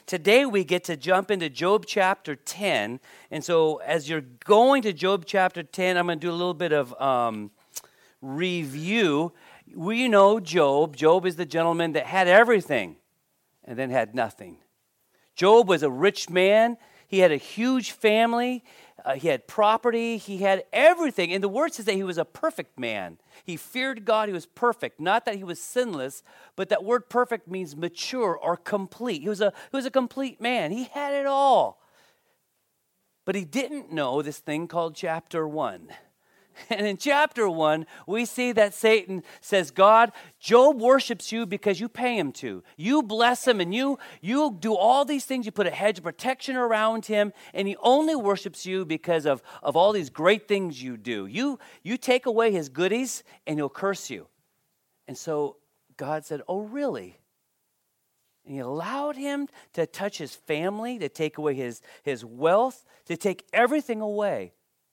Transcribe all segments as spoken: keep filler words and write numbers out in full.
today we get to jump into Job chapter ten. And so as you're going to Job chapter ten, I'm going to do a little bit of um, review. We know Job. Job is the gentleman that had everything and then had nothing. Job was a rich man. He had a huge family. Uh, he had property. He had everything. And the word says that he was a perfect man. He feared God. He was perfect. Not that he was sinless, but that word perfect means mature or complete. He was a, he was a complete man. He had it all. But he didn't know this thing called chapter one. And in chapter one, we see that Satan says, God, Job worships you because you pay him to. You bless him and you, you do all these things. You put a hedge of protection around him, and he only worships you because of, of all these great things you do. You, you take away his goodies and he'll curse you. And so God said, oh, really? And he allowed him to touch his family, to take away his, his wealth, to take everything away.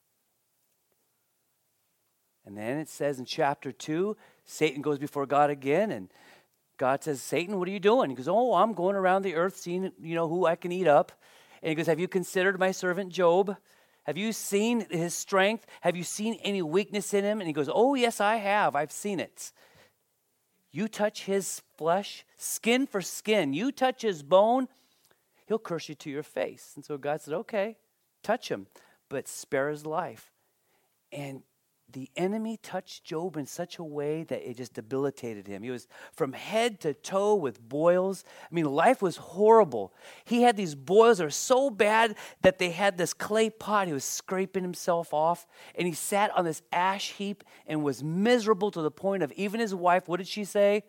And then it says in chapter two, Satan goes before God again, and God says, Satan, what are you doing? He goes, oh, I'm going around the earth seeing, you know, who I can eat up. And he goes, have you considered my servant Job? Have you seen his strength? Have you seen any weakness in him? And he goes, oh, yes, I have. I've seen it. You touch his flesh, skin for skin. You touch his bone, he'll curse you to your face. And so God said, okay, touch him, but spare his life. And the enemy touched Job in such a way that it just debilitated him. He was from head to toe with boils. I mean, life was horrible. He had these boils that were so bad that they had this clay pot. He was scraping himself off. And he sat on this ash heap and was miserable to the point of even his wife, what did she say?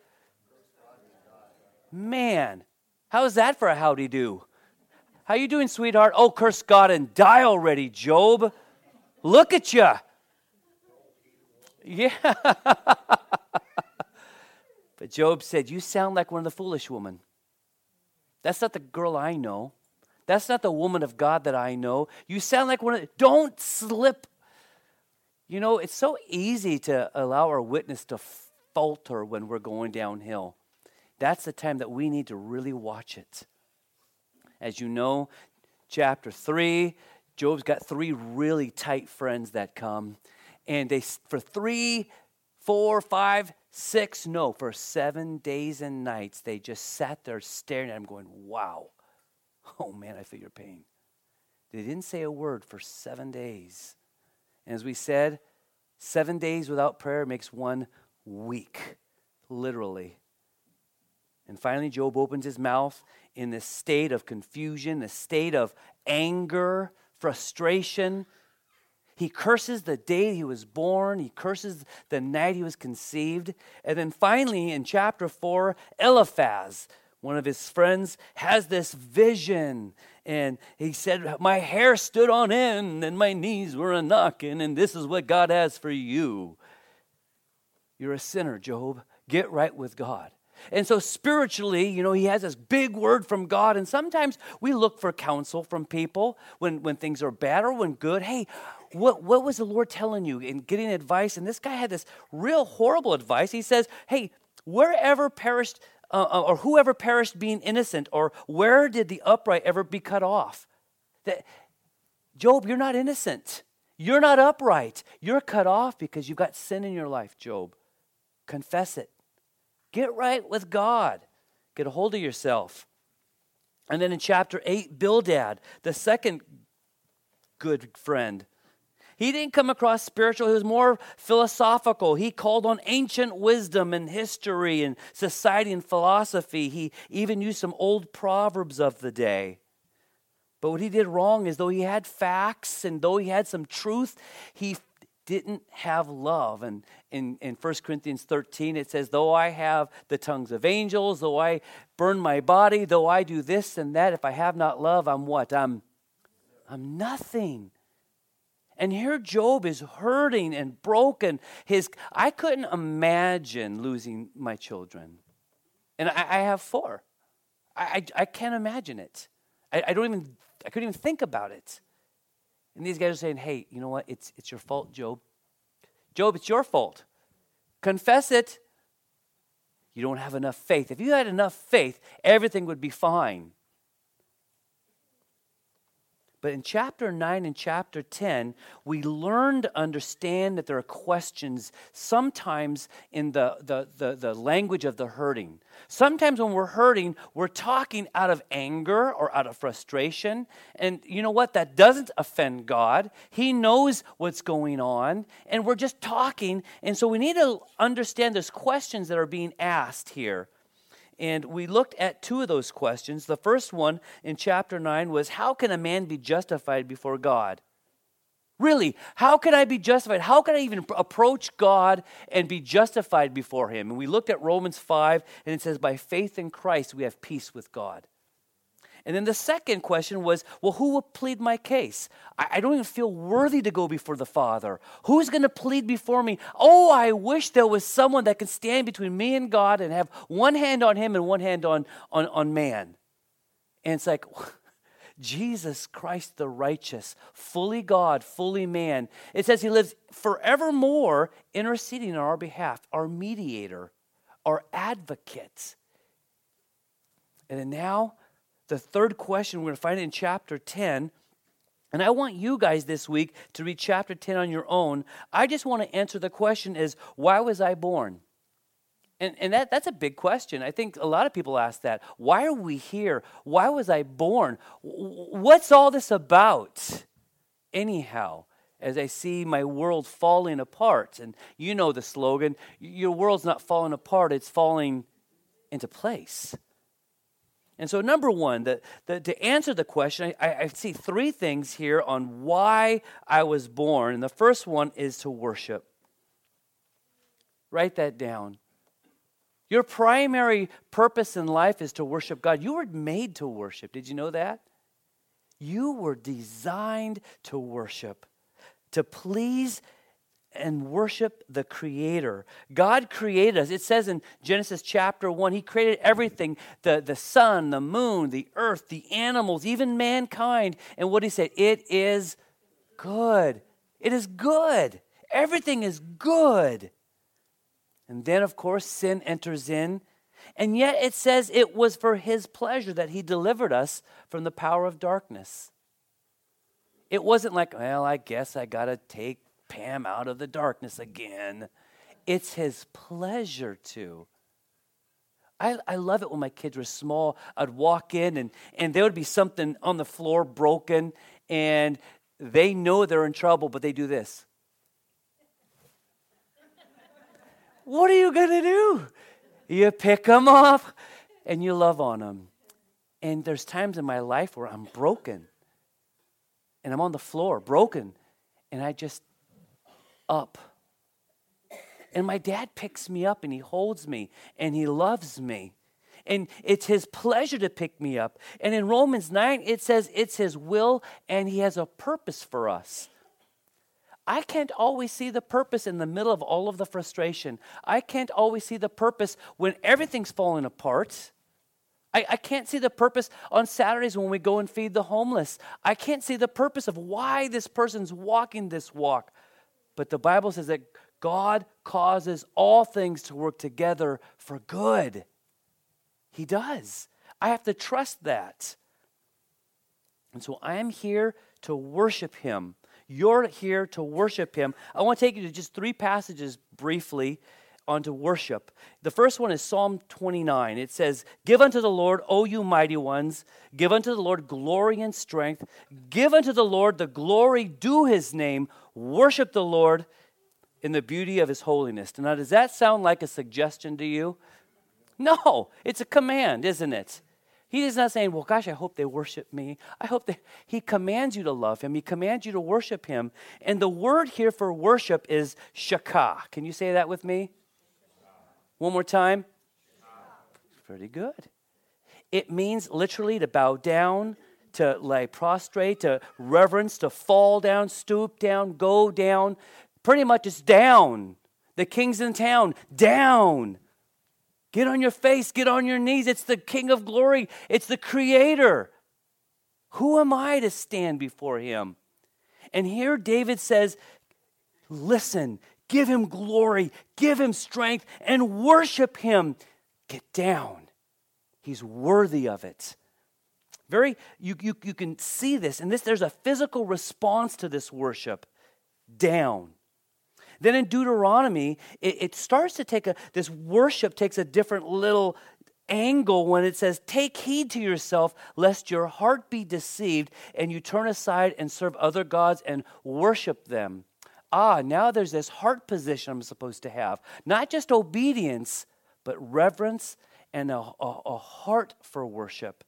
Man, how's that for a howdy do? How you doing, sweetheart? Oh, curse God and die already, Job. Look at you. Yeah. But Job said, you sound like one of the foolish women. That's not the girl I know. That's not the woman of God that I know. You sound like one of the, don't slip. You know, it's so easy to allow our witness to falter when we're going downhill. That's the time that we need to really watch it. As you know, chapter three, Job's got three really tight friends that come. And they, for three, four, five, six, no, for seven days and nights, they just sat there staring at him going, wow. Oh, man, I feel your pain. They didn't say a word for seven days. And as we said, seven days without prayer makes one week, literally. And finally, Job opens his mouth in this state of confusion, this state of anger, frustration. He curses the day he was born. He curses the night he was conceived. And then finally, in chapter four, Eliphaz, one of his friends, has this vision. And he said, my hair stood on end and my knees were a-knocking, and this is what God has for you. You're a sinner, Job. Get right with God. And so spiritually, you know, he has this big word from God. And sometimes we look for counsel from people when, when things are bad or when good. Hey, what, what was the Lord telling you in getting advice? And this guy had this real horrible advice. He says, hey, wherever perished, uh, or whoever perished being innocent, or where did the upright ever be cut off? That, Job, you're not innocent. You're not upright. You're cut off because you've got sin in your life, Job. Confess it. Get right with God. Get a hold of yourself. And then in chapter eight, Bildad, the second good friend. He didn't come across spiritual. He was more philosophical. He called on ancient wisdom and history and society and philosophy. He even used some old proverbs of the day. But what he did wrong is though he had facts and though he had some truth, he didn't have love. And in, in First Corinthians thirteen, it says, though I have the tongues of angels, though I burn my body, though I do this and that, if I have not love, I'm what? I'm, I'm nothing. And here Job is hurting and broken. His I couldn't imagine losing my children. And I, I have four. I, I, I can't imagine it. I, I don't even, I couldn't even think about it. And these guys are saying, hey, you know what? It's it's your fault, Job. Job, it's your fault. Confess it. You don't have enough faith. If you had enough faith, everything would be fine. But in chapter nine and chapter ten, we learn to understand that there are questions sometimes in the, the, the, the language of the hurting. Sometimes when we're hurting, we're talking out of anger or out of frustration. And you know what? That doesn't offend God. He knows what's going on. And we're just talking. And so we need to understand there's questions that are being asked here. And we looked at two of those questions. The first one in chapter nine was, how can a man be justified before God? Really, how can I be justified? How can I even approach God and be justified before him? And we looked at Romans five, and it says, by faith in Christ, we have peace with God. And then the second question was, well, who will plead my case? I, I don't even feel worthy to go before the Father. Who's going to plead before me? Oh, I wish there was someone that could stand between me and God and have one hand on him and one hand on, on, on man. And it's like, Jesus Christ the righteous, fully God, fully man. It says he lives forevermore interceding on our behalf, our mediator, our advocate. And then now, the third question, we're going to find it in chapter ten. And I want you guys this week to read chapter ten on your own. I just want to answer the question is, why was I born? And, and that, that's a big question. I think a lot of people ask that. Why are we here? Why was I born? What's all this about? Anyhow, as I see my world falling apart, and you know the slogan, your world's not falling apart, it's falling into place. And so number one, the, the, to answer the question, I, I see three things here on why I was born. And the first one is to worship. Write that down. Your primary purpose in life is to worship God. You were made to worship. Did you know that? You were designed to worship, to please and worship the Creator. God created us. It says in Genesis chapter one, he created everything, the, the sun, the moon, the earth, the animals, even mankind. And what he said, it is good. It is good. Everything is good. And then, of course, sin enters in. And yet it says it was for his pleasure that he delivered us from the power of darkness. It wasn't like, well, I guess I got to take Pam out of the darkness again. It's his pleasure to. I, I love it when my kids were small. I'd walk in and, and there would be something on the floor broken, and they know they're in trouble, but they do this. What are you going to do? You pick them up and you love on them. And there's times in my life where I'm broken and I'm on the floor, broken, and I just up. And my dad picks me up and he holds me and he loves me. And it's his pleasure to pick me up. And in Romans nine, it says it's his will and he has a purpose for us. I can't always see the purpose in the middle of all of the frustration. I can't always see the purpose when everything's falling apart. I, I can't see the purpose on Saturdays when we go and feed the homeless. I can't see the purpose of why this person's walking this walk. But the Bible says that God causes all things to work together for good. He does. I have to trust that. And so I am here to worship him. You're here to worship him. I want to take you to just three passages briefly onto worship. The first one is Psalm twenty-nine. It says, give unto the Lord, O you mighty ones. Give unto the Lord glory and strength. Give unto the Lord the glory due his name. Worship the Lord in the beauty of his holiness. Now, does that sound like a suggestion to you? No, it's a command, isn't it? He is not saying, well, gosh, I hope they worship me. I hope they, he commands you to love him. He commands you to worship him. And the word here for worship is shakah. Can you say that with me? One more time. Pretty good. It means literally to bow down, to lay prostrate, to reverence, to fall down, stoop down, go down. Pretty much it's down. The king's in town, down. Get on your face, get on your knees. It's the King of glory. It's the Creator. Who am I to stand before him? And here David says, listen, give him glory, give him strength, and worship him. Get down. He's worthy of it. Very, you, you, you can see this. And this, there's a physical response to this worship. Down. Then in Deuteronomy, it, it starts to take a, this worship takes a different little angle when it says, take heed to yourself lest your heart be deceived and you turn aside and serve other gods and worship them. Ah, now there's this heart position I'm supposed to have. Not just obedience, but reverence and a, a, a heart for worship.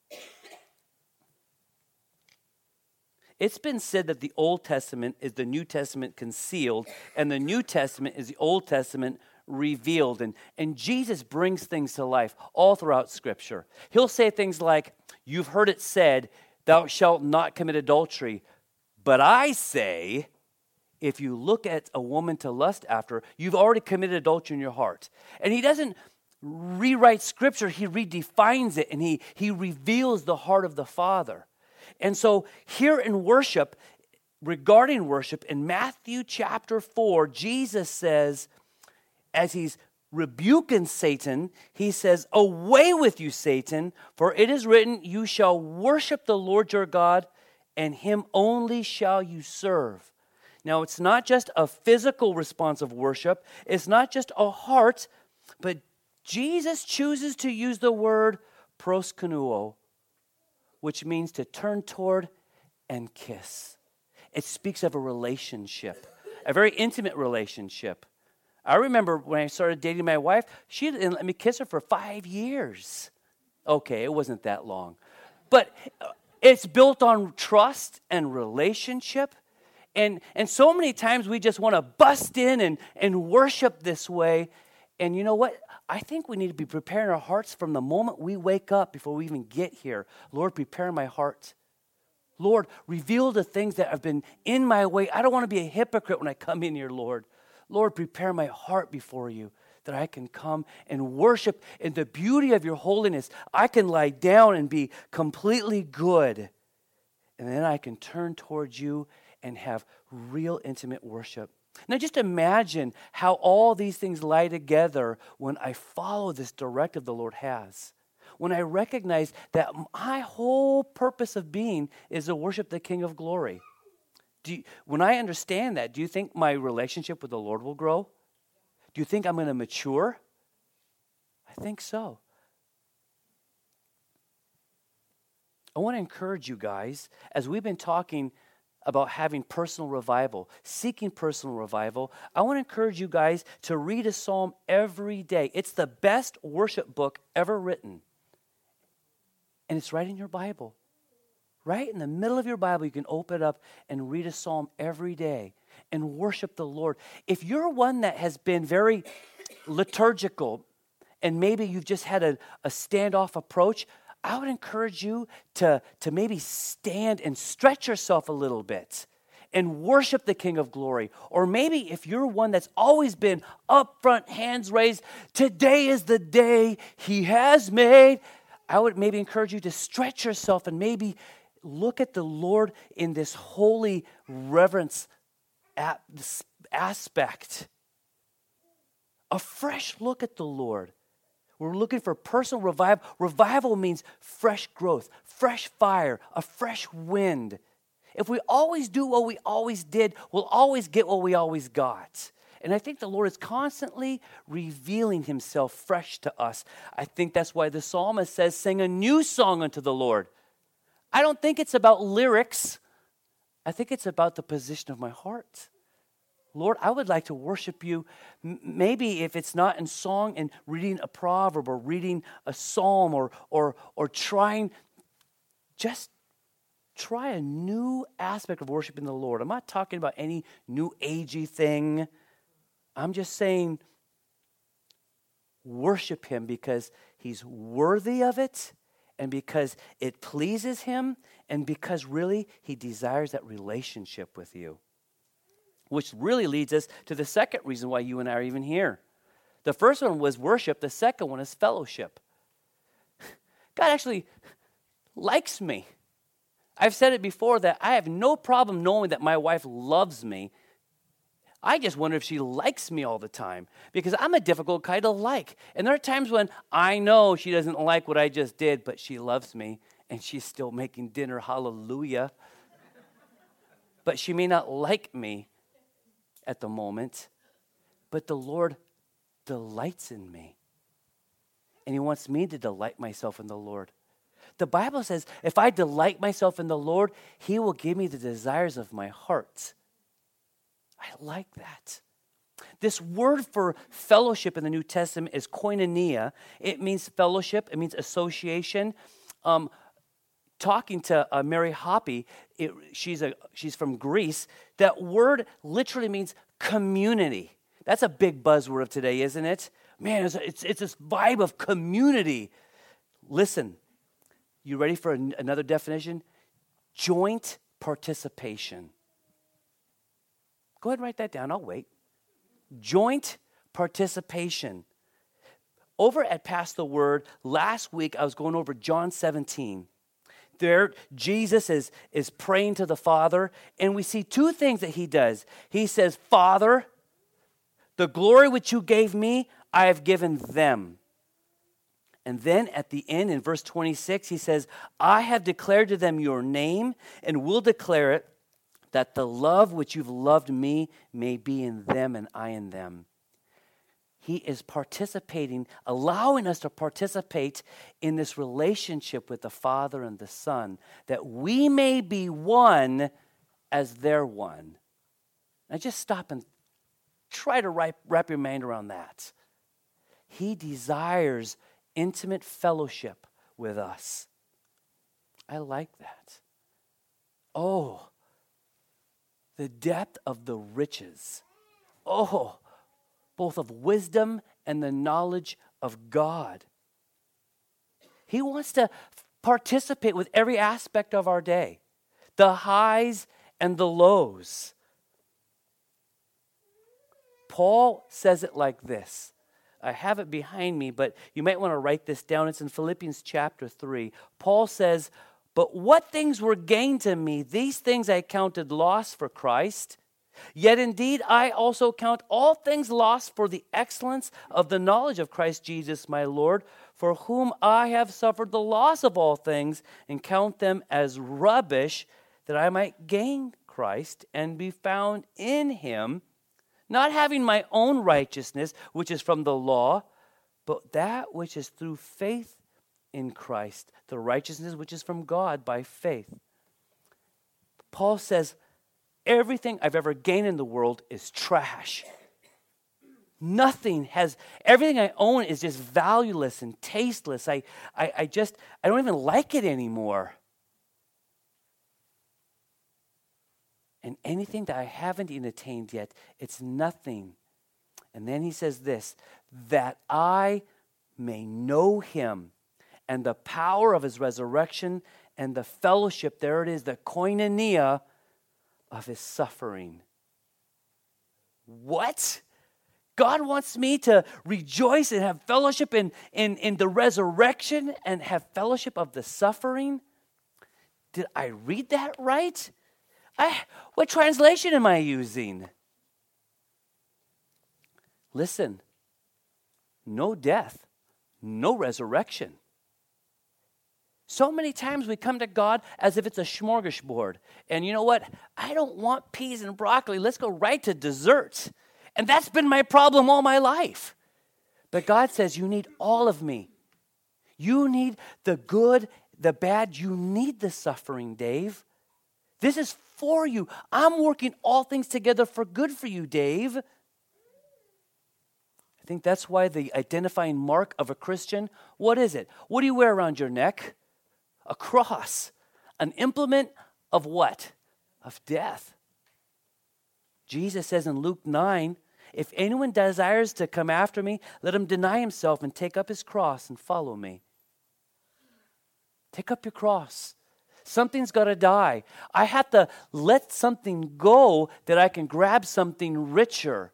It's been said that the Old Testament is the New Testament concealed, and the New Testament is the Old Testament revealed. And, and Jesus brings things to life all throughout Scripture. He'll say things like, you've heard it said, thou shalt not commit adultery. But I say, if you look at a woman to lust after, you've already committed adultery in your heart. And he doesn't rewrite Scripture, he redefines it, and he, he reveals the heart of the Father. And so here in worship, regarding worship, in Matthew chapter four, Jesus says, as he's rebuking Satan, he says, away with you, Satan, for it is written, you shall worship the Lord your God, and him only shall you serve. Now, it's not just a physical response of worship. It's not just a heart, but Jesus chooses to use the word proskunuo, which means to turn toward and kiss. It speaks of a relationship, a very intimate relationship. I remember when I started dating my wife, she didn't let me kiss her for five years. Okay, it wasn't that long. But it's built on trust and relationship. And, and so many times we just want to bust in and, and worship this way. And you know what? I think we need to be preparing our hearts from the moment we wake up before we even get here. Lord, prepare my heart. Lord, reveal the things that have been in my way. I don't want to be a hypocrite when I come in here, Lord. Lord, prepare my heart before you that I can come and worship in the beauty of your holiness. I can lie down and be completely good. And then I can turn towards you and have real intimate worship. Now just imagine how all these things lie together when I follow this directive the Lord has. When I recognize that my whole purpose of being is to worship the King of Glory. Do you, when I understand that, do you think my relationship with the Lord will grow? Do you think I'm going to mature? I think so. I want to encourage you guys, as we've been talking about having personal revival, seeking personal revival, I want to encourage you guys to read a psalm every day. It's the best worship book ever written. And it's right in your Bible. Right in the middle of your Bible, you can open it up and read a psalm every day and worship the Lord. If you're one that has been very liturgical and maybe you've just had a, a standoff approach, I would encourage you to, to maybe stand and stretch yourself a little bit and worship the King of Glory. Or maybe if you're one that's always been up front, hands raised, today is the day He has made, I would maybe encourage you to stretch yourself and maybe look at the Lord in this holy reverence aspect. A fresh look at the Lord. We're looking for personal revival. Revival means fresh growth, fresh fire, a fresh wind. If we always do what we always did, we'll always get what we always got. And I think the Lord is constantly revealing Himself fresh to us. I think that's why the psalmist says, sing a new song unto the Lord. I don't think it's about lyrics. I think it's about the position of my heart. Lord, I would like to worship you. Maybe if it's not in song and reading a proverb or reading a psalm or or or trying, just try a new aspect of worshiping the Lord. I'm not talking about any new agey thing. I'm just saying worship Him because He's worthy of it and because it pleases Him and because really He desires that relationship with you. Which really leads us to the second reason why you and I are even here. The first one was worship. The second one is fellowship. God actually likes me. I've said it before that I have no problem knowing that my wife loves me. I just wonder if she likes me all the time because I'm a difficult guy to like. And there are times when I know she doesn't like what I just did, but she loves me and she's still making dinner, hallelujah. But she may not like me at the moment, but the Lord delights in me. And he wants me to delight myself in the Lord. The Bible says, if I delight myself in the Lord, he will give me the desires of my heart. I like that. This word for fellowship in the New Testament is koinonia. It means fellowship. It means association. Um, talking to uh, Mary Hoppy, it, she's, a, she's from Greece. That word literally means community. That's a big buzzword of today, isn't it? Man, it's, it's, it's this vibe of community. Listen, you ready for an, another definition? Joint participation. Go ahead and write that down. I'll wait. Joint participation. Over at Pass the Word, last week I was going over John seventeen. There, Jesus is, is praying to the Father, and we see two things that he does. He says, Father, the glory which you gave me, I have given them. And then at the end, in verse twenty-six, he says, I have declared to them your name, and will declare it, that the love which you've loved me may be in them and I in them. He is participating, allowing us to participate in this relationship with the Father and the Son, that we may be one as they're one. Now just stop and try to wrap, wrap your mind around that. He desires intimate fellowship with us. I like that. Oh, the depth of the riches. Oh, both of wisdom and the knowledge of God. He wants to participate with every aspect of our day, the highs and the lows. Paul says it like this. I have it behind me, but you might want to write this down. It's in Philippians chapter three. Paul says, but what things were gained to me, these things I counted loss for Christ. Yet indeed I also count all things lost for the excellence of the knowledge of Christ Jesus my Lord, for whom I have suffered the loss of all things, and count them as rubbish, that I might gain Christ and be found in him, not having my own righteousness, which is from the law, but that which is through faith in Christ, the righteousness which is from God by faith. Paul says, everything I've ever gained in the world is trash. Nothing has, everything I own is just valueless and tasteless. I, I, I just, I don't even like it anymore. And anything that I haven't even attained yet, it's nothing. And then he says this, that I may know him and the power of his resurrection and the fellowship, there it is, the koinonia of his suffering. What? God wants me to rejoice and have fellowship in, in, in the resurrection and have fellowship of the suffering? Did I read that right? I, what translation am I using? Listen, no death, no resurrection. So many times we come to God as if it's a smorgasbord. And you know what? I don't want peas and broccoli. Let's go right to dessert. And that's been my problem all my life. But God says, you need all of me. You need the good, the bad. You need the suffering, Dave. This is for you. I'm working all things together for good for you, Dave. I think that's why the identifying mark of a Christian, what is it? What do you wear around your neck? A cross, an implement of what? Of death. Jesus says in Luke nine, if anyone desires to come after me, let him deny himself and take up his cross and follow me. Take up your cross. Something's got to die. I have to let something go that I can grab something richer.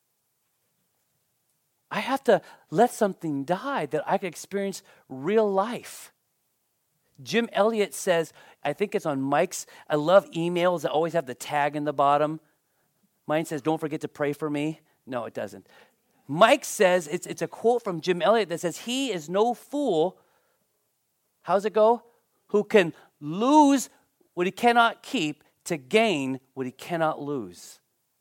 I have to let something die that I can experience real life. Jim Elliott says, I think it's on Mike's, I love emails that always have the tag in the bottom. Mine says, don't forget to pray for me. No, it doesn't. Mike says, it's, it's a quote from Jim Elliott that says, he is no fool. How's it go? who can lose what he cannot keep to gain what he cannot lose.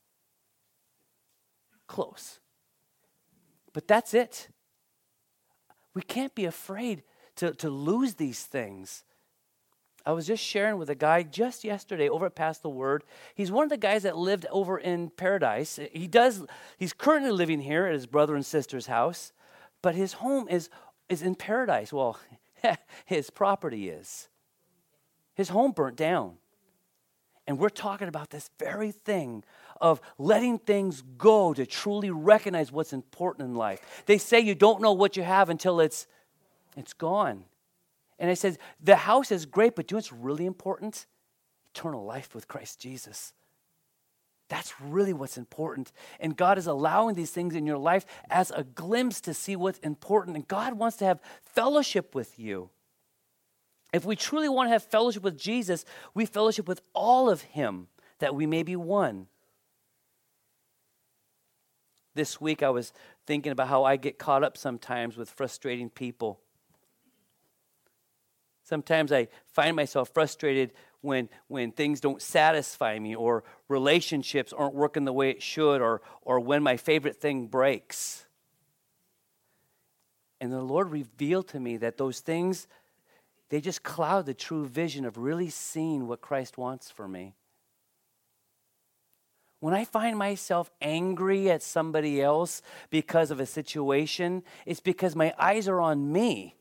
Close. But that's it. We can't be afraid to, to lose these things. I was just sharing with a guy just yesterday over at Pass the Word. He's one of the guys that lived over in Paradise. He does, he's currently living here at his brother and sister's house, but his home is, is in Paradise. Well, his property is. His home burnt down. And we're talking about this very thing of letting things go to truly recognize what's important in life. They say you don't know what you have until it's it's gone. And I said, the house is great, but do you know what's really important? Eternal life with Christ Jesus. That's really what's important. And God is allowing these things in your life as a glimpse to see what's important. And God wants to have fellowship with you. If we truly want to have fellowship with Jesus, we fellowship with all of him, that we may be one. This week I was thinking about how I get caught up sometimes with frustrating people. Sometimes I find myself frustrated when, when things don't satisfy me, or relationships aren't working the way it should, or, or when my favorite thing breaks. And the Lord revealed to me that those things, they just cloud the true vision of really seeing what Christ wants for me. When I find myself angry at somebody else because of a situation, it's because my eyes are on me.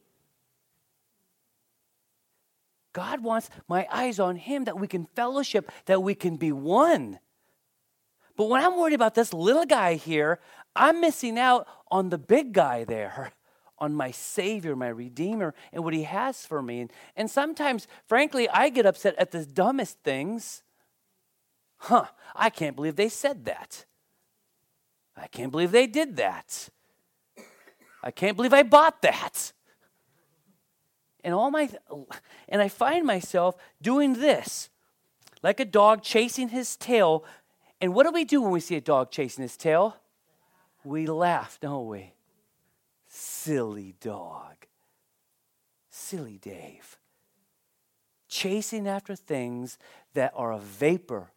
God wants my eyes on him, that we can fellowship, that we can be one. But when I'm worried about this little guy here, I'm missing out on the big guy there, on my Savior, my Redeemer, and what he has for me. And, and sometimes, frankly, I get upset at the dumbest things. Huh, I can't believe they said that. I can't believe they did that. I can't believe I bought that. And all my, and I find myself doing this, like a dog chasing his tail. And what do we do when we see a dog chasing his tail? We laugh, don't we? Silly dog. Silly Dave. Chasing after things that are a vapor.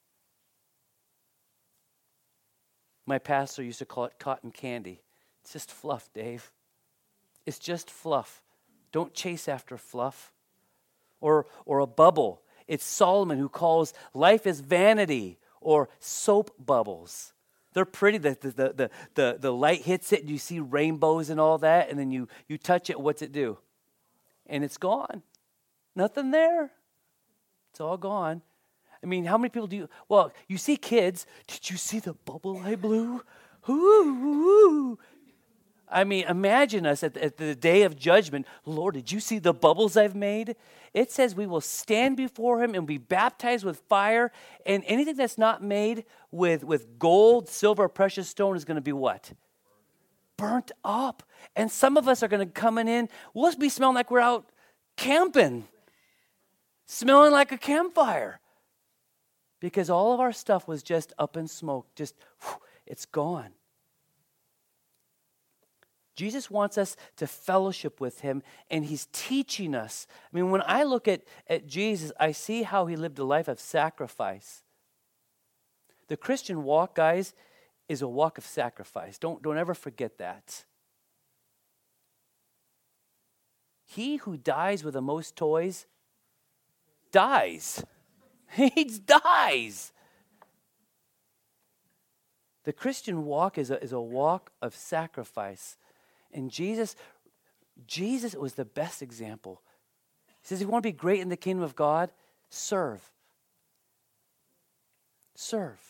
My pastor used to call it cotton candy. It's just fluff, Dave. It's just fluff. Don't chase after fluff. Or, or a bubble. It's Solomon who calls life is vanity, or soap bubbles. They're pretty. The, the, the, the, the light hits it and you see rainbows and all that, and then you, you touch it, what's it do? And it's gone. Nothing there. It's all gone. I mean, how many people do you, well, you see kids, did you see the bubble I blew? Ooh, ooh. I mean, imagine us at the, at the day of judgment. Lord, did you see the bubbles I've made? It says we will stand before him and be baptized with fire. And anything that's not made with, with gold, silver, precious stone is going to be what? Burnt up. And some of us are going to come in, we'll be smelling like we're out camping. Smelling like a campfire. Because all of our stuff was just up in smoke. Just, whew, it's gone. Jesus wants us to fellowship with him, and he's teaching us. I mean, when I look at, at Jesus, I see how he lived a life of sacrifice. The Christian walk, guys, is a walk of sacrifice. Don't, don't ever forget that. He who dies with the most toys dies. He dies. The Christian walk is a, is a walk of sacrifice. And Jesus, Jesus was the best example. He says, if you want to be great in the kingdom of God, serve. Serve.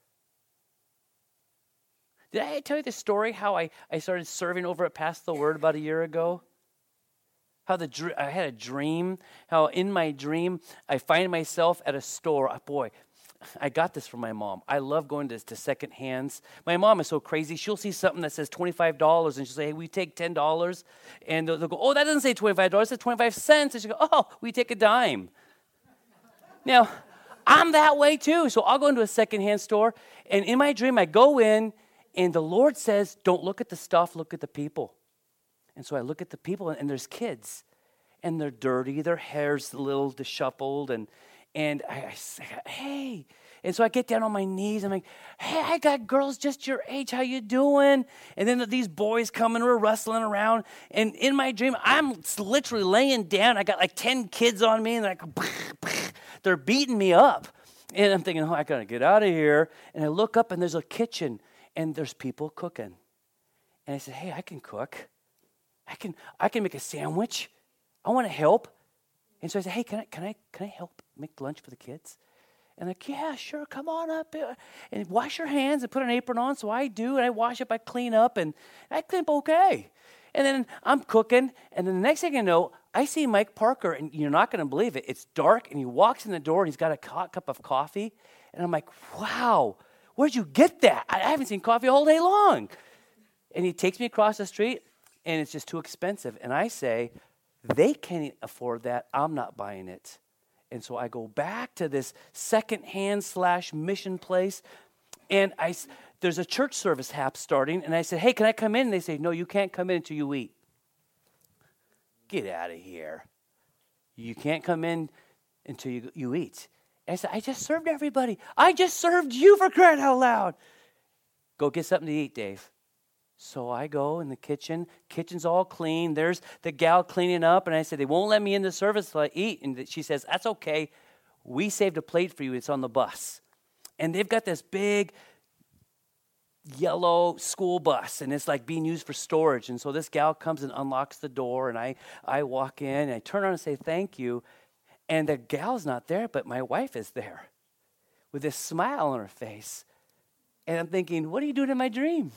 Did I tell you the story how I, I started serving over at Pass the Word about a year ago? How the I had a dream, how in my dream I find myself at a store. Boy, I got this from my mom. I love going to, to second hands. My mom is so crazy. She'll see something that says twenty-five dollars, and she'll say, hey, we take ten dollars. And they'll, they'll go, oh, that doesn't say twenty-five dollars. It says twenty-five cents. And she'll go, oh, we take a dime. Now, I'm that way too. So I'll go into a secondhand store, and in my dream, I go in, and the Lord says, don't look at the stuff, look at the people. And so I look at the people, and there's kids. and they're dirty. Their hair's a little disheveled, and and I, I say, hey. And so I get down on my knees. I'm like, hey, I got girls just your age. How you doing? And then these boys come and we're wrestling around. And in my dream, I'm literally laying down. I got like ten kids on me, and they're like, they're beating me up. And I'm thinking, oh, I got to get out of here. And I look up, and there's a kitchen, and there's people cooking. And I said, hey, I can cook. I can I can make a sandwich. I want to help. And so I said, hey, can I can I can I help make lunch for the kids? And like, yeah, sure, come on up and wash your hands and put an apron on. So I do, and I wash up, I clean up, and I clean up okay. And then I'm cooking, and then the next thing I know, I see Mike Parker, and you're not going to believe it. It's dark, and he walks in the door, and he's got a hot cup of coffee. And I'm like, wow, where'd you get that? I haven't seen coffee all day long. And he takes me across the street, and it's just too expensive. And I say, they can't afford that. I'm not buying it. And so I go back to this secondhand slash mission place, and I, there's a church service hap starting, and I said, hey, can I come in? And they say, no, you can't come in until you eat. Get out of here. You can't come in until you, you eat. And I said, I just served everybody. I just served you, for crying out loud. Go get something to eat, Dave. So I go in the kitchen. Kitchen's all clean. There's the gal cleaning up. And I said, they won't let me in the service till I eat. And she says, that's okay. We saved a plate for you. It's on the bus. And they've got this big yellow school bus. And it's like being used for storage. And so this gal comes and unlocks the door. And I, I walk in. And I turn around and say, thank you. And the gal's not there, but my wife is there with this smile on her face. And I'm thinking, what are you doing in my dream?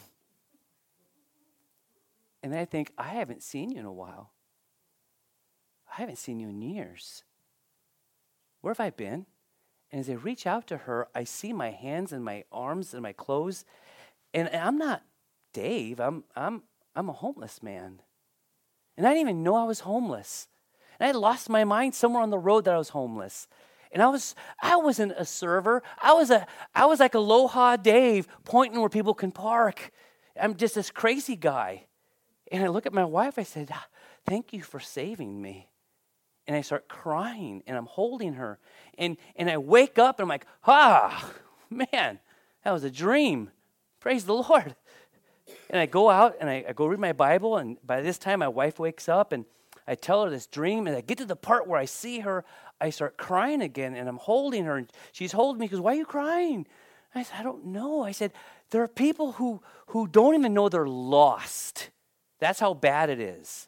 And I think, I haven't seen you in a while. I haven't seen you in years. Where have I been? And as I reach out to her, I see my hands and my arms and my clothes. And I'm not Dave. I'm I'm I'm a homeless man. And I didn't even know I was homeless. And I had lost my mind somewhere on the road that I was homeless. And I was I wasn't a server. I was a I was like Aloha Dave, pointing where people can park. I'm just this crazy guy. And I look at my wife, I said, thank you for saving me. And I start crying, and I'm holding her. And, and I wake up, and I'm like, ah, man, that was a dream. Praise the Lord. And I go out, and I, I go read my Bible, and by this time, my wife wakes up, and I tell her this dream, and I get to the part where I see her, I start crying again, and I'm holding her, and she's holding me. She goes, why are you crying? I said, I don't know. I said, there are people who, who don't even know they're lost. That's how bad it is.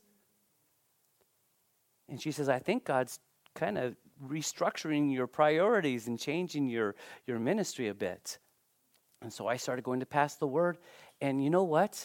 And she says, I think God's kind of restructuring your priorities and changing your, your ministry a bit. And so I started going to pass the word. And you know what?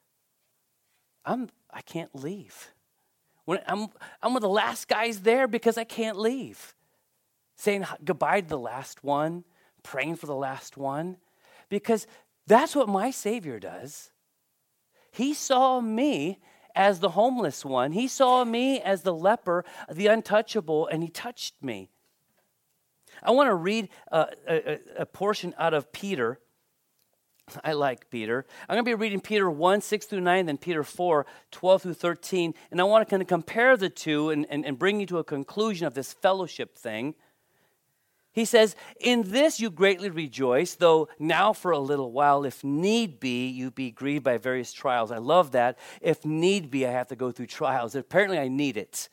I'm I can't leave. When I'm I'm one of the last guys there because I can't leave. Saying goodbye to the last one, praying for the last one. Because that's what my Savior does. He saw me as the homeless one. He saw me as the leper, the untouchable, and he touched me. I want to read a, a, a portion out of Peter. I like Peter. I'm going to be reading Peter one, six through nine, then Peter four, twelve through thirteen. And I want to kind of compare the two and, and, and bring you to a conclusion of this fellowship thing. He says, in this you greatly rejoice, though now for a little while, if need be, you be grieved by various trials. I love that. If need be, I have to go through trials. Apparently, I need it.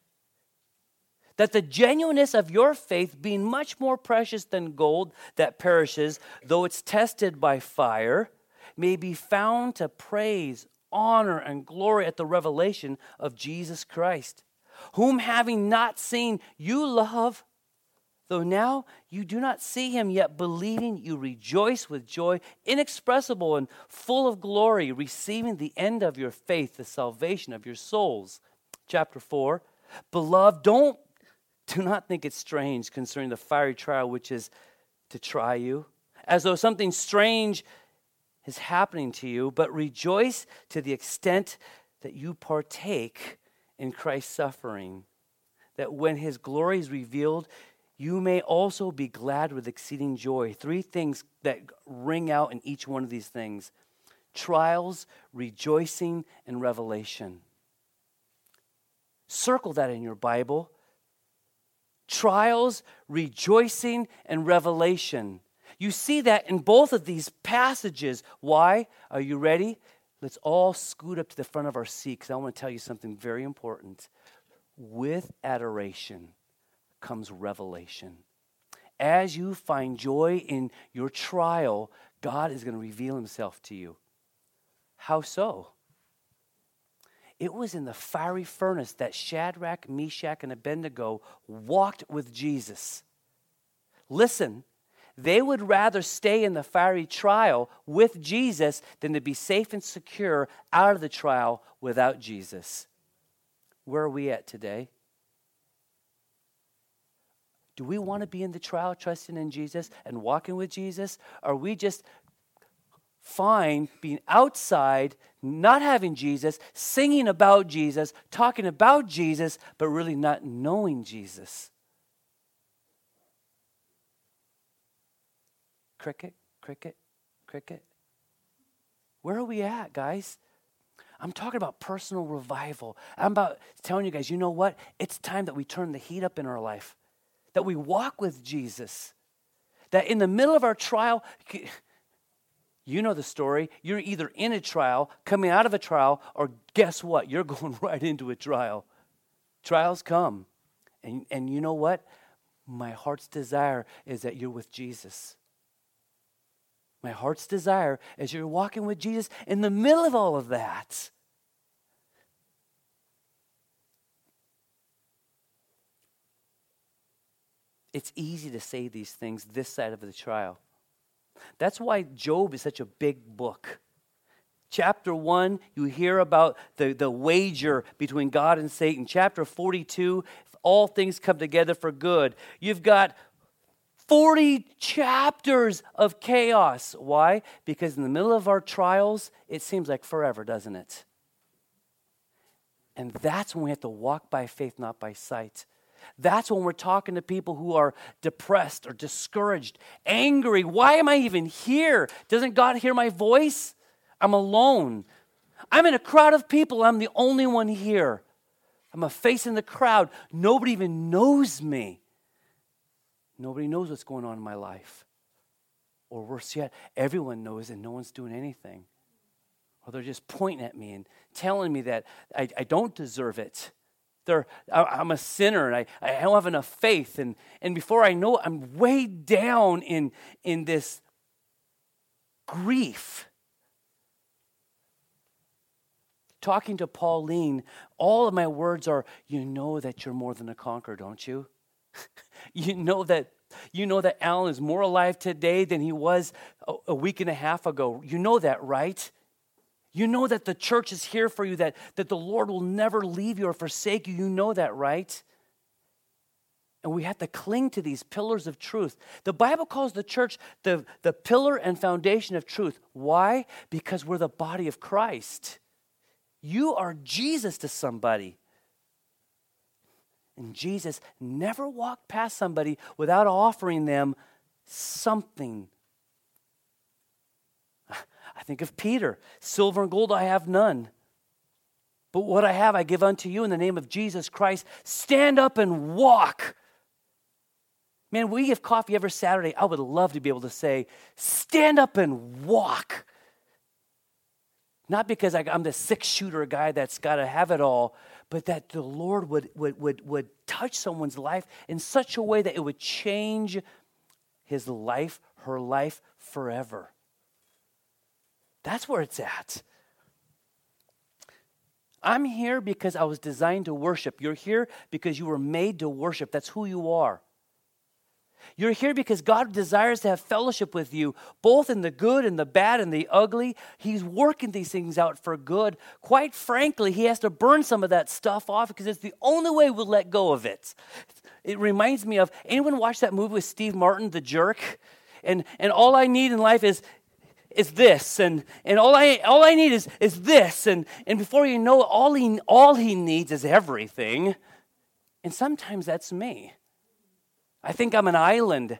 That the genuineness of your faith, being much more precious than gold that perishes, though it's tested by fire, may be found to praise, honor, and glory at the revelation of Jesus Christ, whom having not seen, you love. Though now you do not see him, yet believing you rejoice with joy inexpressible and full of glory, receiving the end of your faith, the salvation of your souls. Chapter four, beloved, don't, do not think it strange concerning the fiery trial which is to try you, as though something strange is happening to you, but rejoice to the extent that you partake in Christ's suffering, that when his glory is revealed, you may also be glad with exceeding joy. Three things that ring out in each one of these things: trials, rejoicing, and revelation. Circle that in your Bible. Trials, rejoicing, and revelation. You see that in both of these passages. Why? Are you ready? Let's all scoot up to the front of our seat because I want to tell you something very important. With adoration comes revelation. As you find joy in your trial, God is going to reveal himself to you. How so? It was in the fiery furnace that Shadrach, Meshach, and Abednego walked with Jesus. Listen, they would rather stay in the fiery trial with Jesus than to be safe and secure out of the trial without Jesus. Where are we at today? Do we want to be in the trial, trusting in Jesus and walking with Jesus? Or are we just fine being outside, not having Jesus, singing about Jesus, talking about Jesus, but really not knowing Jesus? Cricket, cricket, cricket. Where are we at, guys? I'm talking about personal revival. I'm about telling you guys, you know what? It's time that we turn the heat up in our life. That we walk with Jesus. That in the middle of our trial, you know the story. You're either in a trial, coming out of a trial, or guess what? You're going right into a trial. Trials come. And, and you know what? My heart's desire is that you're with Jesus. My heart's desire is you're walking with Jesus in the middle of all of that. It's easy to say these things this side of the trial. That's why Job is such a big book. Chapter one, you hear about the, the wager between God and Satan. Chapter forty-two, all things come together for good. You've got forty chapters of chaos. Why? Because in the middle of our trials, it seems like forever, doesn't it? And that's when we have to walk by faith, not by sight. That's when we're talking to people who are depressed or discouraged, angry. Why am I even here? Doesn't God hear my voice? I'm alone. I'm in a crowd of people. I'm the only one here. I'm a face in the crowd. Nobody even knows me. Nobody knows what's going on in my life. Or worse yet, everyone knows and no one's doing anything. Or they're just pointing at me and telling me that I, I don't deserve it. They're, I'm a sinner and I, I don't have enough faith. And, and before I know it, I'm way down in, in this grief. Talking to Pauline, all of my words are, you know that you're more than a conqueror, don't you? you know that you know that Alan is more alive today than he was a, a week and a half ago. You know that, right? You know that the church is here for you, that, that the Lord will never leave you or forsake you. You know that, right? And we have to cling to these pillars of truth. The Bible calls the church the, the pillar and foundation of truth. Why? Because we're the body of Christ. You are Jesus to somebody. And Jesus never walked past somebody without offering them something. I think of Peter. Silver and gold I have none. But what I have I give unto you in the name of Jesus Christ. Stand up and walk. Man, we give coffee every Saturday. I would love to be able to say, stand up and walk. Not because I, I'm the six-shooter guy that's got to have it all, but that the Lord would, would, would, would touch someone's life in such a way that it would change his life, her life forever. That's where it's at. I'm here because I was designed to worship. You're here because you were made to worship. That's who you are. You're here because God desires to have fellowship with you, both in the good and the bad and the ugly. He's working these things out for good. Quite frankly, he has to burn some of that stuff off because it's the only way we'll let go of it. It reminds me of, anyone watch that movie with Steve Martin, The Jerk? And and all I need in life is is this, and and all I all I need is is this, and and before you know it, all he all he needs is everything. And sometimes that's me. I think I'm an island.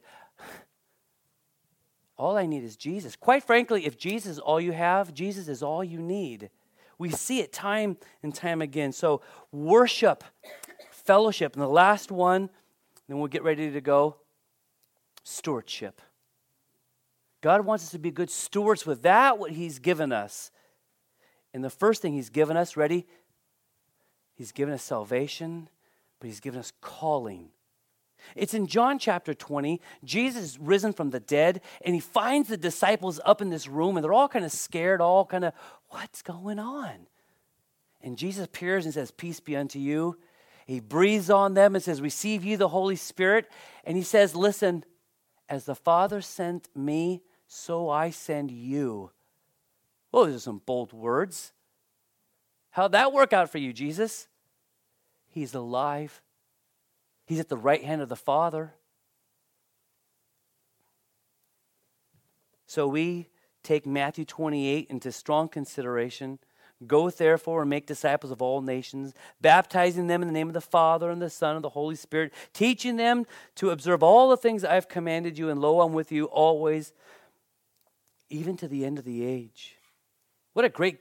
All I need is Jesus. Quite frankly, if Jesus is all you have, Jesus is all you need. We see it time and time again. So worship, fellowship. And the last one, then we'll get ready to go, stewardship. God wants us to be good stewards with that, what he's given us. And the first thing he's given us, ready? He's given us salvation, but he's given us calling. It's in John chapter twenty. Jesus is risen from the dead, and he finds the disciples up in this room, and they're all kind of scared, all kind of, what's going on? And Jesus appears and says, peace be unto you. He breathes on them and says, receive ye the Holy Spirit. And he says, listen, as the Father sent me, so I send you. Oh, those are some bold words. How'd that work out for you, Jesus? He's alive. He's at the right hand of the Father. So we take Matthew twenty-eight into strong consideration. Go therefore and make disciples of all nations, baptizing them in the name of the Father and the Son and the Holy Spirit, teaching them to observe all the things I have commanded you, and lo, I'm with you always, even to the end of the age. What a great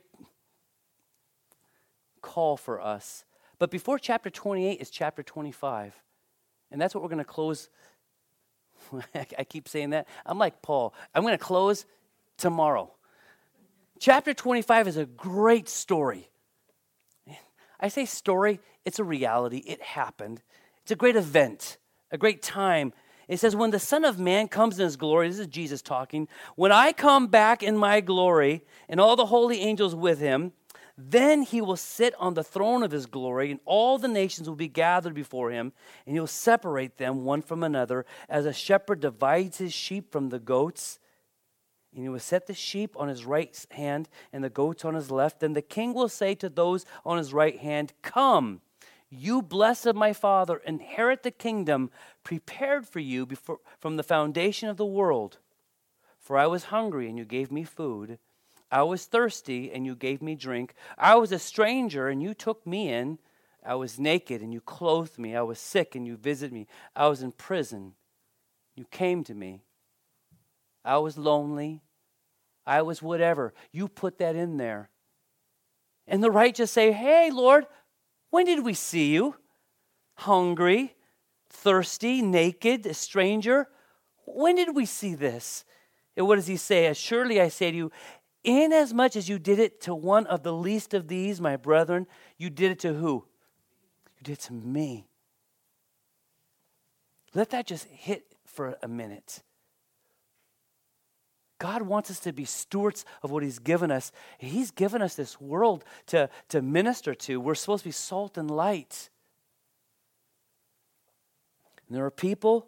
call for us. But before chapter twenty-eight is chapter twenty-five. And that's what we're going to close. I keep saying that. I'm like Paul. I'm going to close tomorrow. Chapter twenty-five is a great story. I say story, it's a reality. It happened. It's a great event, a great time. It says, when the Son of Man comes in his glory, this is Jesus talking, when I come back in my glory and all the holy angels with him, then he will sit on the throne of his glory, and all the nations will be gathered before him, and he'll separate them one from another, as a shepherd divides his sheep from the goats. And he will set the sheep on his right hand and the goats on his left. Then the king will say to those on his right hand, come, you blessed of my Father, inherit the kingdom prepared for you before, from the foundation of the world. For I was hungry, and you gave me food. I was thirsty, and you gave me drink. I was a stranger, and you took me in. I was naked, and you clothed me. I was sick, and you visited me. I was in prison. You came to me. I was lonely. I was whatever. You put that in there. And the righteous say, hey, Lord, when did we see you? Hungry, thirsty, naked, a stranger? When did we see this? And what does he say? As surely I say to you, inasmuch as you did it to one of the least of these, my brethren, you did it to who? You did it to me. Let that just hit for a minute. God wants us to be stewards of what he's given us. He's given us this world to, to minister to. We're supposed to be salt and light. And there are people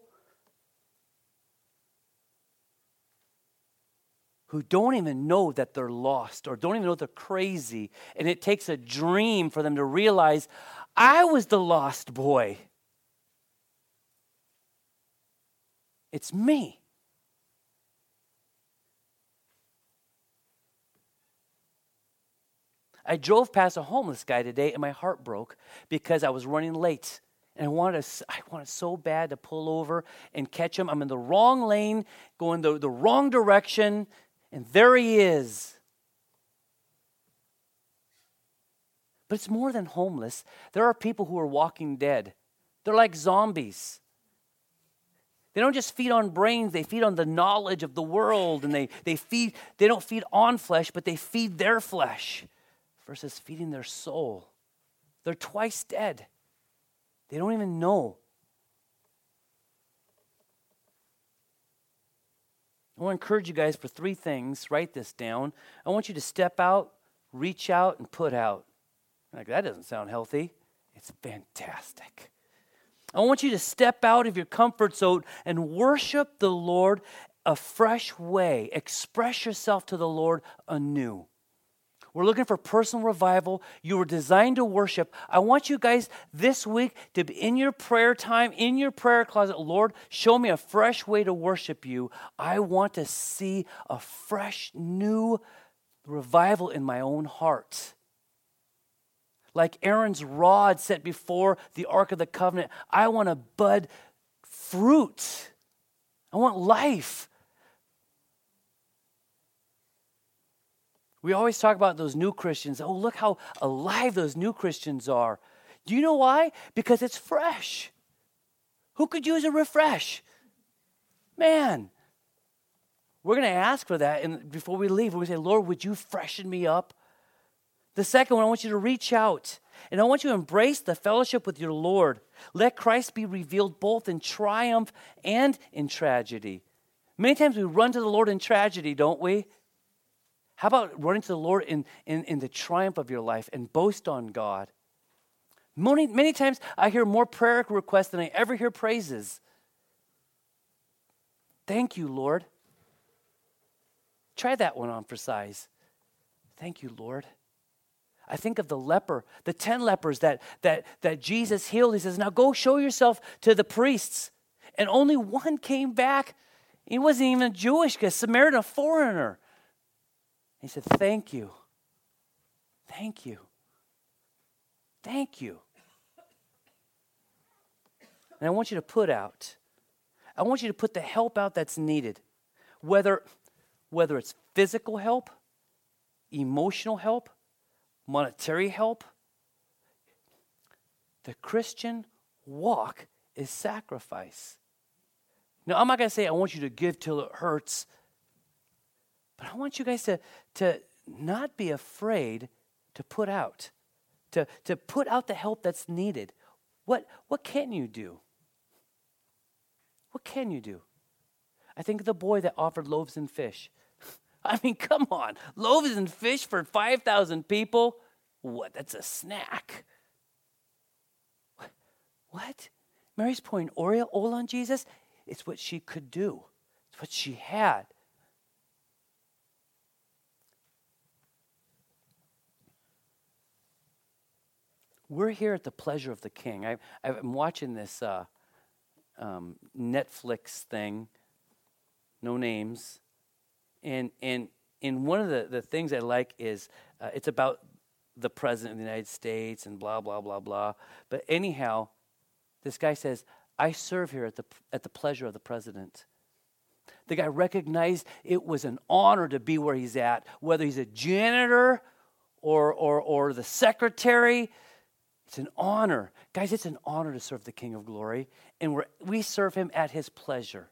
who don't even know that they're lost or don't even know they're crazy. And it takes a dream for them to realize, I was the lost boy. It's me. I drove past a homeless guy today and my heart broke because I was running late. And I wanted, to, I wanted so bad to pull over and catch him. I'm in the wrong lane, going the, the wrong direction, and there he is. But it's more than homeless. There are people who are walking dead. They're like zombies. They don't just feed on brains, they feed on the knowledge of the world. And they, they feed, they don't feed on flesh, but they feed their flesh versus feeding their soul. They're twice dead. They don't even know. I want to encourage you guys for three things. Write this down. I want you to step out, reach out, and put out. Like, that doesn't sound healthy. It's fantastic. I want you to step out of your comfort zone and worship the Lord a fresh way. Express yourself to the Lord anew. We're looking for personal revival. You were designed to worship. I want you guys this week to be in your prayer time, in your prayer closet. Lord, show me a fresh way to worship you. I want to see a fresh, new revival in my own heart. Like Aaron's rod set before the Ark of the Covenant, I want to bud fruit. I want life. We always talk about those new Christians. Oh, look how alive those new Christians are. Do you know why? Because it's fresh. Who could use a refresh? Man, we're going to ask for that and before we leave. We're going to say, Lord, would you freshen me up? The second one, I want you to reach out. And I want you to embrace the fellowship with your Lord. Let Christ be revealed both in triumph and in tragedy. Many times we run to the Lord in tragedy, don't we? How about running to the Lord in, in, in the triumph of your life and boast on God? Many, many times I hear more prayer requests than I ever hear praises. Thank you, Lord. Try that one on for size. Thank you, Lord. I think of the leper, the ten lepers that, that, that Jesus healed. He says, now go show yourself to the priests. And only one came back. He wasn't even Jewish, a Samaritan, a foreigner. He said, thank you. Thank you. Thank you. And I want you to put out. I want you to put the help out that's needed. Whether, whether it's physical help, emotional help, monetary help. The Christian walk is sacrifice. Now, I'm not going to say I want you to give till it hurts, but I want you guys to, to not be afraid to put out, to, to put out the help that's needed. What, what can you do? What can you do? I think of the boy that offered loaves and fish. I mean, come on. Loaves and fish for five thousand people? What? That's a snack. What? What? Mary's pouring oil on Jesus? It's what she could do. It's what she had. We're here at the pleasure of the King. I, I'm watching this uh, um, Netflix thing, no names. And and and one of the, the things I like is uh, it's about the President of the United States and blah, blah, blah, blah. But anyhow, this guy says, I serve here at the at the pleasure of the President. The guy recognized it was an honor to be where he's at, whether he's a janitor or or or the secretary. It's an honor. Guys, it's an honor to serve the King of Glory, and we we serve him at his pleasure.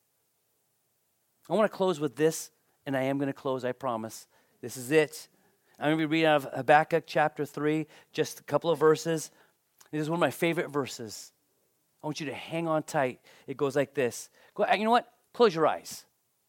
I want to close with this. And I am going to close, I promise. This is it. I'm going to be reading out of Habakkuk chapter three, just a couple of verses. This is one of my favorite verses. I want you to hang on tight. It goes like this. Go, you know what? Close your eyes.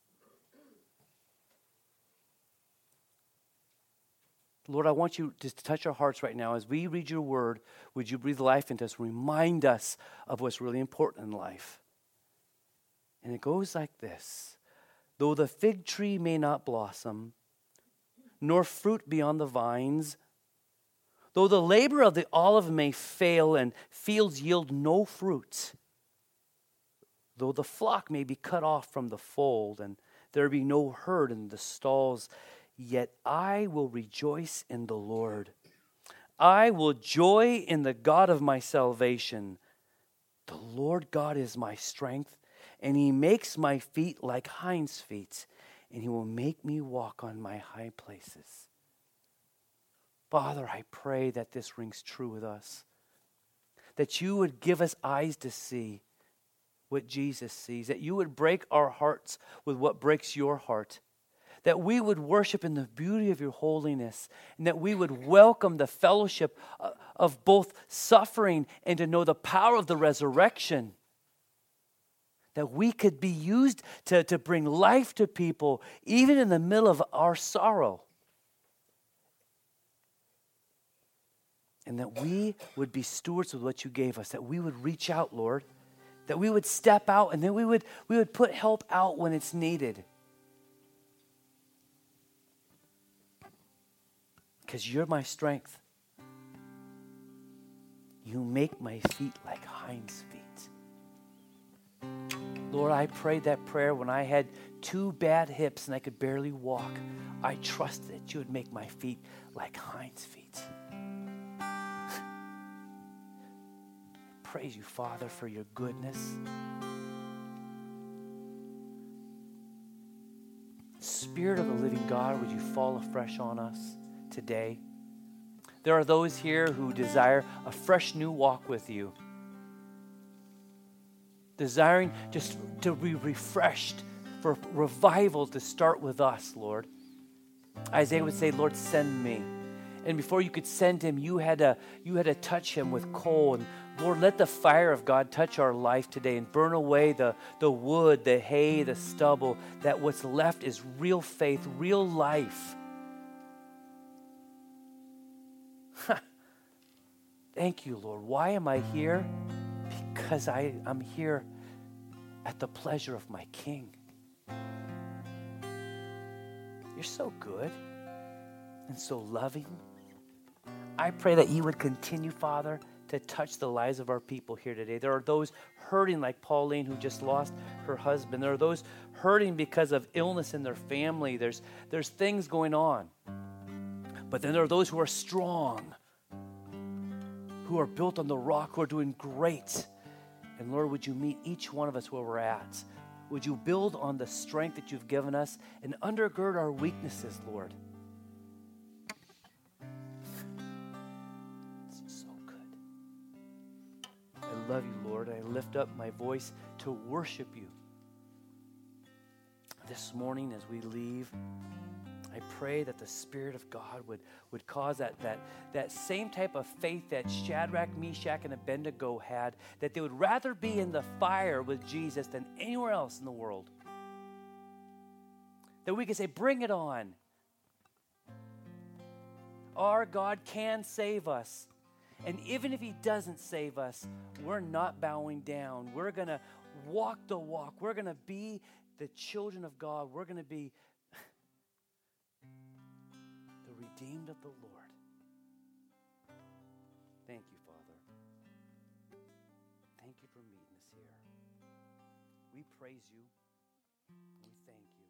Lord, I want you to touch our hearts right now. As we read your word, would you breathe life into us? Remind us of what's really important in life. And it goes like this. Though the fig tree may not blossom, nor fruit be on the vines, though the labor of the olive may fail and fields yield no fruit, though the flock may be cut off from the fold and there be no herd in the stalls, yet I will rejoice in the Lord. I will joy in the God of my salvation. The Lord God is my strength, and he makes my feet like hinds' feet, and he will make me walk on my high places. Father, I pray that this rings true with us, that you would give us eyes to see what Jesus sees, that you would break our hearts with what breaks your heart, that we would worship in the beauty of your holiness, and that we would welcome the fellowship of both suffering and to know the power of the resurrection. That we could be used to, to bring life to people, even in the middle of our sorrow. And that we would be stewards of what you gave us, that we would reach out, Lord, that we would step out, and that we would, we would put help out when it's needed. Because you're my strength. You make my feet like hinds' feet. Lord, I prayed that prayer when I had two bad hips and I could barely walk. I trusted that you would make my feet like hinds' feet. Praise you, Father, for your goodness. Spirit of the living God, would you fall afresh on us today? There are those here who desire a fresh new walk with you, desiring just to be refreshed, for revival to start with us, Lord. Isaiah would say, Lord, send me. And before you could send him, you had to, you had to touch him with coal. And Lord, let the fire of God touch our life today and burn away the, the wood, the hay, the stubble, that what's left is real faith, real life. Thank you, Lord. Why am I here? Because I, I'm here at the pleasure of my King. You're so good and so loving. I pray that you would continue, Father, to touch the lives of our people here today. There are those hurting like Pauline, who just lost her husband. There are those hurting because of illness in their family. There's, there's things going on. But then there are those who are strong, who are built on the rock, who are doing great. And Lord, would you meet each one of us where we're at? Would you build on the strength that you've given us and undergird our weaknesses, Lord? It's so good. I love you, Lord. I lift up my voice to worship you. This morning as we leave, I pray that the Spirit of God would, would cause that, that, that same type of faith that Shadrach, Meshach, and Abednego had, that they would rather be in the fire with Jesus than anywhere else in the world. That we could say, bring it on. Our God can save us. And even if he doesn't save us, we're not bowing down. We're going to walk the walk. We're going to be the children of God. We're going to be redeemed of the Lord. Thank you, Father. Thank you for meeting us here. We praise you. We thank you.